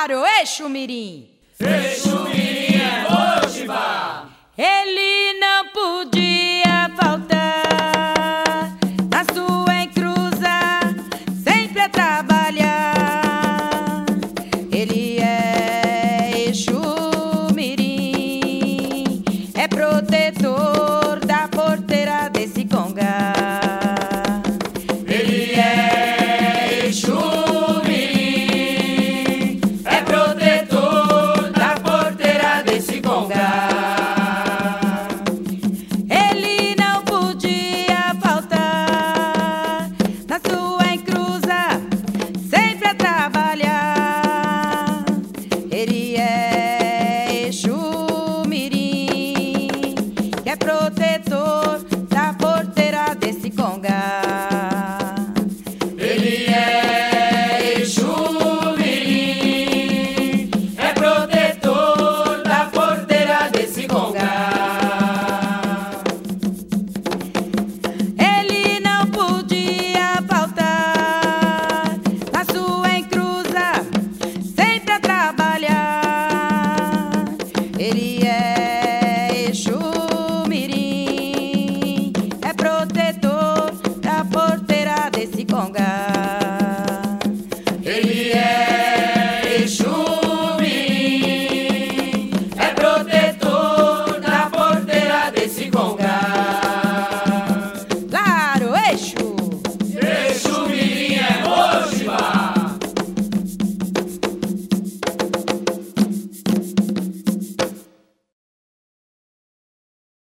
para o Exu Mirim. Exu Mirim é Oxibá. Ele não podia faltar na sua encruza, sempre a trabalhar. Ele